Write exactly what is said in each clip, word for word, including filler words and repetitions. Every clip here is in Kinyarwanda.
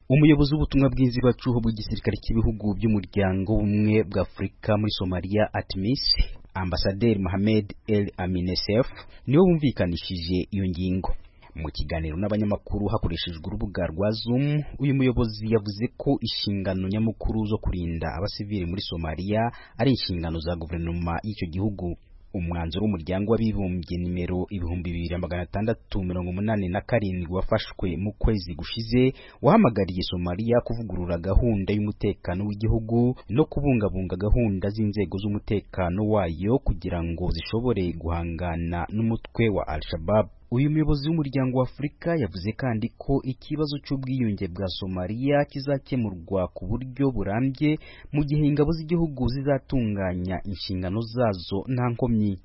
Umuyobozi w'ubutumwa bw'inzibacyuho bw'igisirikare cy'ibihugu by'umuryango w'ubumwe bwa Afurika muri Somalia ATMIS, Ambasaderi Mohamed El Aminesef niwe wumvikanishije iyo ngingo. Mu kiganiro n'abanyamakuru hakoreshejwe urubuga rwa Zoom, uyu muyobozi yavuze ko inshingano nyamukuru zo kurinda abasivili muri Somalia ari inshingano za guverinoma y'icyo gihugu. Umwanzuro w'umuryango w'abibumbye nimero ibihumbi bibiri magana atandatu mirongo umunani na karindwi wafashwe mu kwezi gushize wahamagariye Somalia kuvugurura gahunda y'umutekano w'igihugu no kubungabunga gahunda z'inzego z'umutekano wayo kugira ngo zishobore guhangana n'umutwe wa Al-Shabaab. Uyu muyobozi w'umuryango wa Afurika yavuze kandi ko ikibazo cy'ubwiyunge bwa Somalia kizakemurwa ku buryo burambye mu gihe ingabo z'igihugu zizatunganya inshingano zazo nta nkomyi.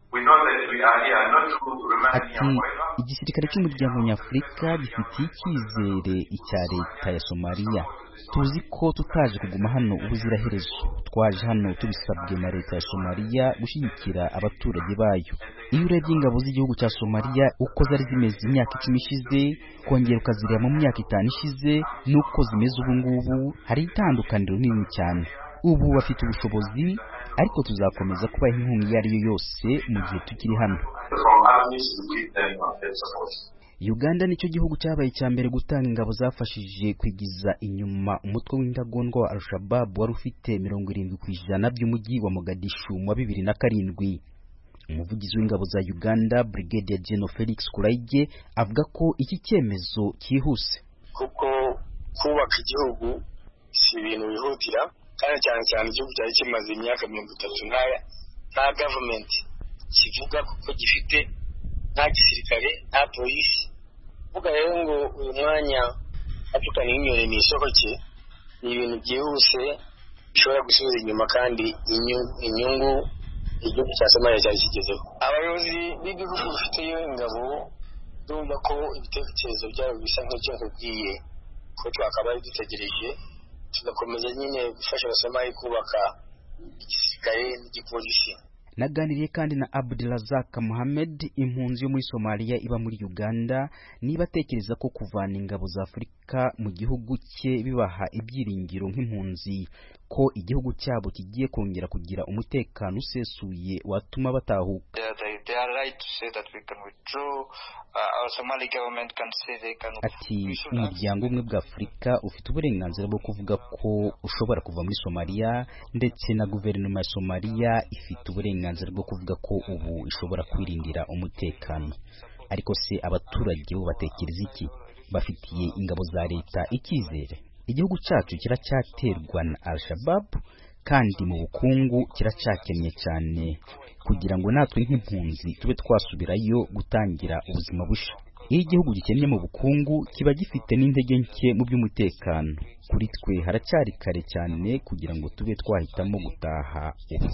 Ati igisirikare cy'umuryango nyafurika gifitiye icyizere icya leta ya Somalia. Tuzi ko tutaje kuguma hano ubuziraherezo, twaje hano tubisabwe na leta ya Somalia gushyigikira abaturage bayo. Iyo urebye ingabo z'igihugu cya Somalia uko zari zimeze imyaka icumi ishize, kongera ukazireba mu myaka itanu ishize nuko zimeze ubu ngubu, hari itandukaniro nini cyane. Ubu bafite ubushobozi, ariko tuzakomeza kubaha inkunga iyo ari yo yose mu gihe tukiri hano. Uganda nicyo gihugu cyabaye cya mbere gutanga ingabo zafashije kwigiza inyuma umutwe w'indagondwa wa Al-Shabaab wari ufite mirongo irindwi ku ijana by'umujyi wa Mogadishu mu bibiri na karindwi. Umuvugizi w'ingabo za Uganda, Brigadier General Felix Kulaije, avuga ko iki cyemezo cyihuse kuko kubaka igihugu si ibintu bihutira, kandi cyane cyane igihugu cyari kimaze imyaka mirongo itatu nkaya nta government kivuga kuko gifite nta gisirikare nta polisi. Vuga rero ngo uyu mwanya African Union ni isoko cye, ni ibintu byihuse bishobora gusubiza inyuma kandi inyungu igihugu cya Somalia cyari kigezeho. Abayobozi b'ibihugu bifiteyo ingabo bumva ko ibitekerezo byabo bisa nk'ibyo nkubwiye ko twakabaye dutegereje, tugakomeza nyine gufasha Somalia kubaka igisirikare n'igipolisi. Naganiriye kandi na Abdulrazak Mohamed, impunzi yo muri Somalia iba muri Uganda, niba atekereza ko kuvana ingabo za Afurika mu gihugu cye bibaha ibyiringiro nk'impunzi ko igihugu cyabo kigiye kongera kugira umutekano usesuye watuma batahuka. Ati umuryango umwe bwa Afurika ufite uburenganzira bwo kuvuga ko ushobora kuva muri Somalia, ndetse na guverinoma ya Somalia ifite uburenganzira bwo kuvuga ko ubu ishobora kwirindira umutekano. Ariko se abaturage bo batekereza iki? Bafitiye ingabo za leta icyizere? Igihugu cyacu kiracyaterwa na Al-Shabaab, kandi mu bukungu kiracyakennye cyane kugira ngo natwe nk'impunzi tube twasubirayo gutangira ubuzima busha. Iyo igihugu gikennye mu bukungu kiba gifite n'intege nke mu by'umutekano. Kuri twe haracyari kare cyane kugira ngo tube twahitamo gutaha.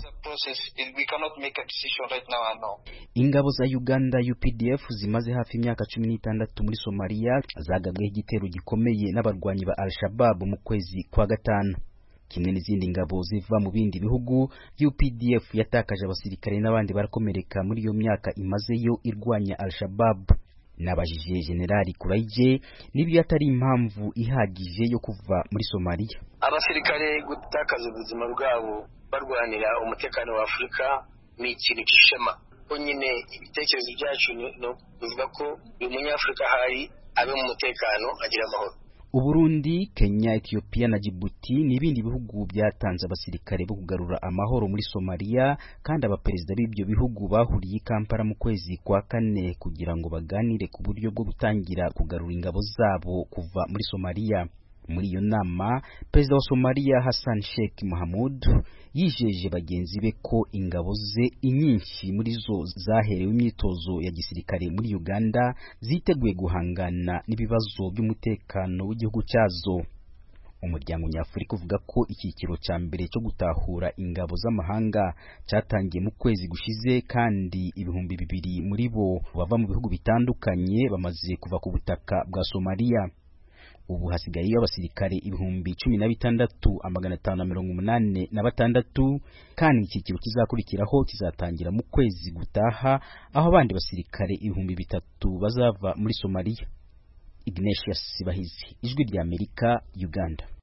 Ingabo za Uganda U P D F zimaze hafi imyaka cumi n'itandatu muri Somalia zagabweho igitero gikomeye n'abarwanyi ba Al-Shabaab mu kwezi kwa gatanu. Kimwe n'izindi ngabo ziva mu bindi bihugu, U P D F yatakaje abasirikare n'abandi barakomereka muri iyo myaka imazeyo irwanya Al-Shabaab. Nabajije Generali Kulaije niba atari impamvu ihagije yo kuva muri Somalia. Abasirikare gutakaza ubuzima bwabo barwanira umutekano wa Afurika ni ikintu cy'ishema. Ko nyine ibitekerezo byacu no kuvuga ko uyu munyafurika hari abe mu mutekano agira amahoro. Uburundi, Kenya, Ethiopia na Djibouti n'ibindi bihugu byatanze abasirikare bo kugarura amahoro muri Somalia, kandi abaperezida b'ibyo bihugu bahuriye i Kampala mu kwezi kwa kane kugira ngo baganire ku buryo bwo gutangira kugarura ingabo zabo kuva muri Somalia. Muri iyo nama, Perezida wa Somalia Hassan Sheikh Mohamud yijeje bagenzi be ko ingabo ze inyinshi muri zo zaherewe imyitozo ya gisirikare muri Uganda ziteguye guhangana n'ibibazo by'umutekano w'igihugu cyazo. Umuryango nyafurika uvuga ko icyiciro cya mbere cyo gutahura ingabo z'amahanga cyatangiye mu kwezi gushize, kandi ibihumbi bibiri muri bo bava mu bihugu bitandukanye bamaze kuva ku butaka bwa Somalia. Ubu hasigaye abasirikare ibihumbi cumi na bitandatu amagana atanu na mirongo umunani na batandatu, kandi icyiciro kizakurikiraho kizatangira mu kwezi gutaha, aho abandi basirikare ibihumbi bitatu bazava muri Somalia. Ignatius Sibahizi, Ijwi ry'Amerika, Uganda.